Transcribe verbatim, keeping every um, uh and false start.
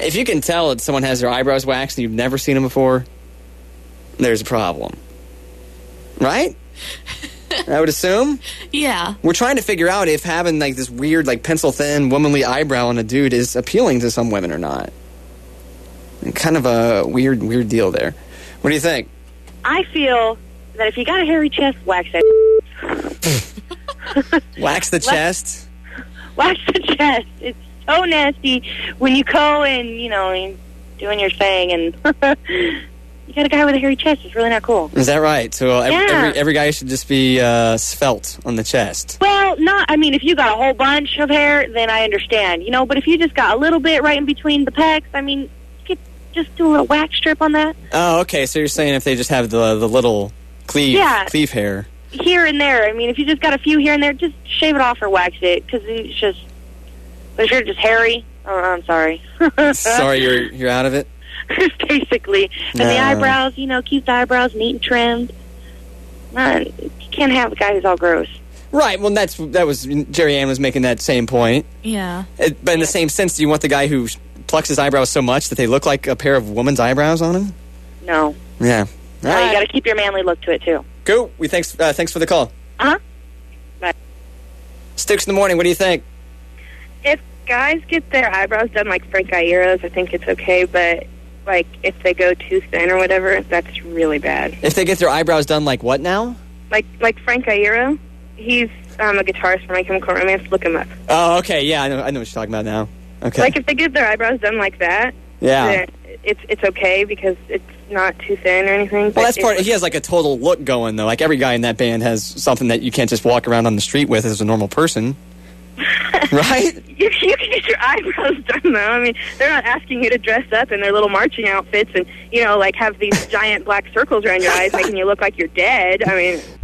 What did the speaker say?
If you can tell that someone has their eyebrows waxed and you've never seen them before, there's a problem. Right? I would assume. Yeah. We're trying to figure out if having like this weird, like pencil-thin, womanly eyebrow on a dude is appealing to some women or not. Kind of a weird, weird deal there. What do you think? I feel that if you got a hairy chest, wax that. Wax the chest? Wax the chest. It's so nasty when you go and, you know, and doing your thing and you got a guy with a hairy chest. It's really not cool. Is that right? So uh, every, Yeah. every, every guy should just be uh, svelte on the chest. Well, not, I mean, if you got a whole bunch of hair, then I understand, you know, but if you just got a little bit right in between the pecs, I mean, you could just do a little wax strip on that. Oh, okay. So you're saying if they just have the the little cleave, Yeah. cleave hair. Here and there. I mean, if you just got a few here and there, just shave it off or wax it, because it's just, but if you're just hairy, oh, I'm sorry. Sorry, you're you're out of it? Basically. And No. the eyebrows, you know, keep the eyebrows neat and trimmed. Man, you can't have a guy who's all gross. Right. Well, that's that was Jerry Ann was making that same point. Yeah. It, but in the same sense, do you want the guy who plucks his eyebrows so much that they look like a pair of woman's eyebrows on him? No. Yeah. Uh, you got to keep your manly look to it, too. Cool. We thanks uh, thanks for the call. Uh-huh. Bye. Sticks in the morning. What do you think? If guys get their eyebrows done like Frank Iera's, I think it's okay, but like if they go too thin or whatever, that's really bad. If they get their eyebrows done like what now? Like like Frank Iera, he's um, a guitarist for My Chemical Romance. Look him up. Oh, okay. Yeah, I know. I know what you're talking about now. Okay. Like if they get their eyebrows done like that, Yeah. then it's it's okay because it's not too thin or anything. Well, but that's part. it- He has like a total look going though. Like every guy in that band has something that you can't just walk around on the street with as a normal person, right? You, you can get your eyebrows done, though. I mean, they're not asking you to dress up in their little marching outfits and, you know, like have these giant black circles around your eyes making you look like you're dead. I mean...